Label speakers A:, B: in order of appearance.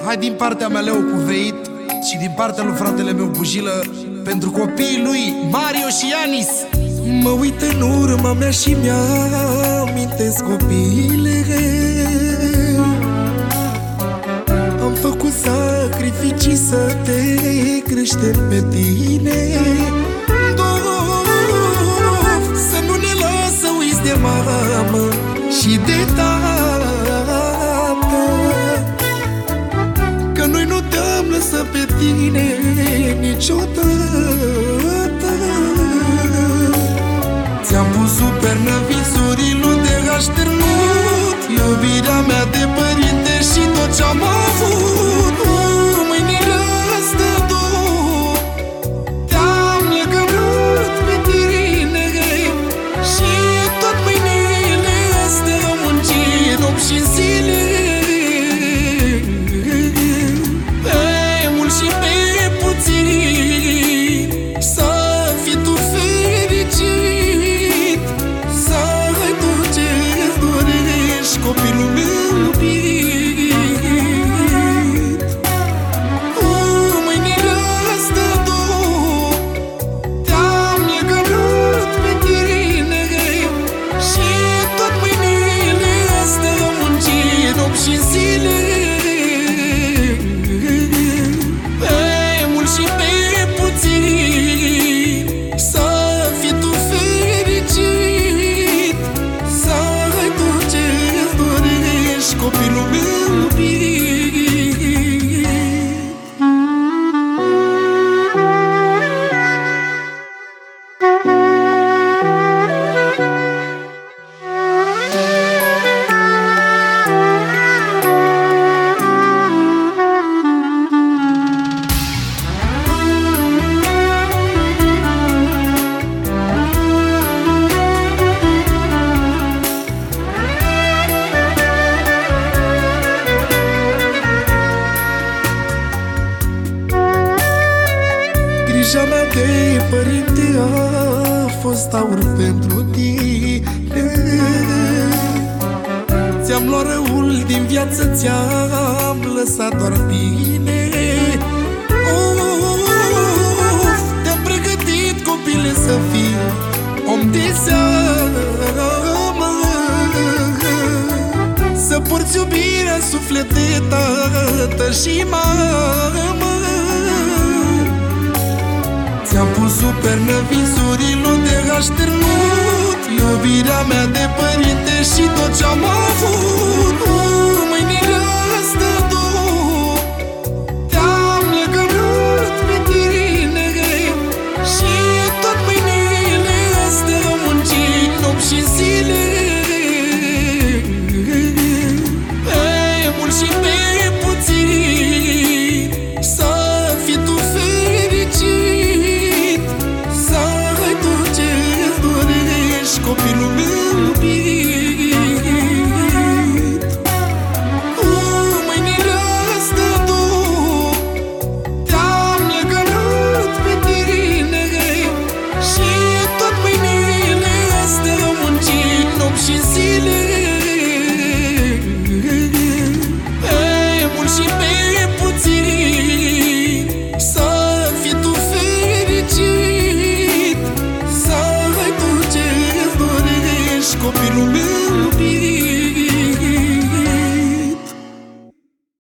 A: Hai din partea mea Leo Cuveit și din partea lui fratele meu Bujilă, pentru copiii lui Mario și Ianis.
B: Mă uit în urma mea și mi-amintesc copiile. Am făcut sacrificii să te creștem pe tine. Să nu ne lasă uiți de mamă și de tată, că noi nu te-am lăsat pe tine niciodată. Ți-am pus supernă visurile unde așternut iubirea mea de părinte și tot ce-am avut. Mâinile astea două te-am legănat pe tine și tot mâinile astea am muncit 8 și zile. Pe mult și pe puțin să fii tu fericit, să ai tot ce-ți dorești, copilul meu iubit. Mâinile astea două te-am legănat pe tine și tot mâinile astea am muncit 8 și zile. Pe mult și pe puțin să fii tu fericit, să ai tot ce-ți dorești, copilul meu iubit. Grija mea de părinte a fost aur pentru tine. Ți-am luat răul din viață, ți-am lăsat doar bine. Te-am pregătit, copile, să fii om de seamă, să porți iubirea în suflet de tată și mamă. Ți-am pus supernă visurile unde așternut iubirea mea de părinte și tot ce-am avut. Mâinile astea două te-am legănat pe tine și tot mâinile astea am muncit 8 și zile. Pe mult și pe